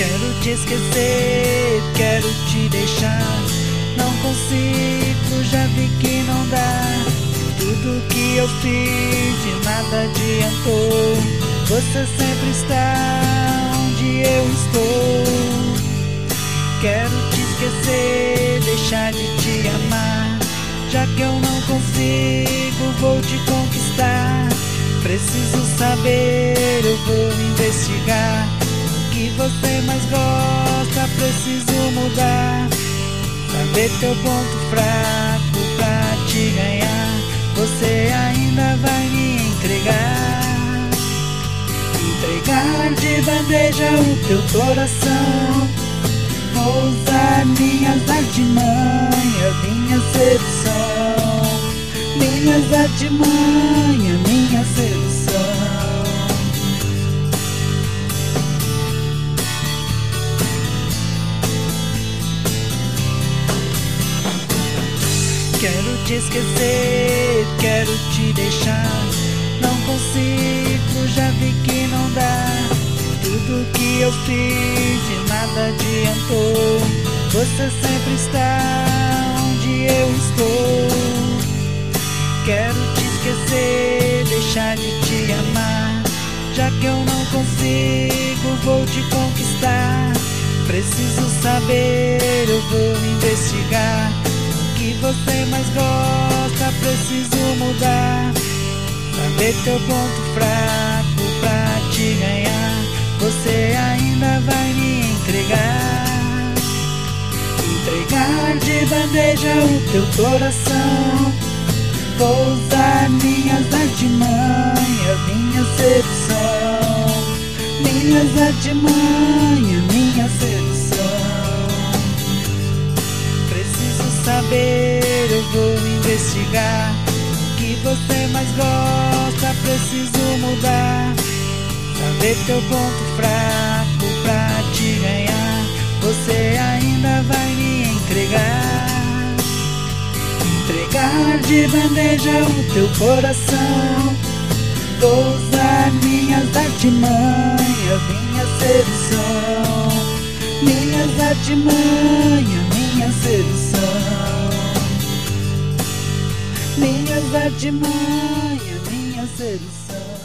Quero te esquecer, quero te deixar. Não consigo, já vi que não dá. Tudo que eu fiz de nada adiantou. Você sempre está onde eu estou. Quero te esquecer, deixar de te amar. Já que eu não consigo, vou te conquistar. Preciso saber, eu vou investigar. O que você mais gosta, preciso mudar. Saber teu ponto fraco pra te ganhar. Você ainda vai me entregar. Entregar de bandeja o teu coração. Vou usar minhas artimanhas, minha sedução. Minhas artimanhas, minha sedução. Quero te esquecer, quero te deixar. Não consigo, já vi que não dá. Tudo que eu fiz de nada adiantou. Você sempre está onde eu estou. Quero te esquecer, deixar de te amar. Já que eu não consigo, vou te conquistar. Preciso saber, eu vou investigar. O que você mais gosta, preciso mudar. Saber teu ponto fraco pra te ganhar. Você ainda vai me entregar. Entregar de bandeja o teu coração. Vou usar minhas artimanhas, minha sedução. Minhas artimanhas, minha sedução. Preciso saber, eu vou investigar. O que você mais gosta, preciso mudar. Saber teu ponto fraco pra te ganhar. Você ainda vai me entregar. Entregar de bandeja o teu coração. Vou usar minhas artimanhas, minha sedução. Minhas artimanhas, minha sedução. Minhas artimanhas, minha sedução.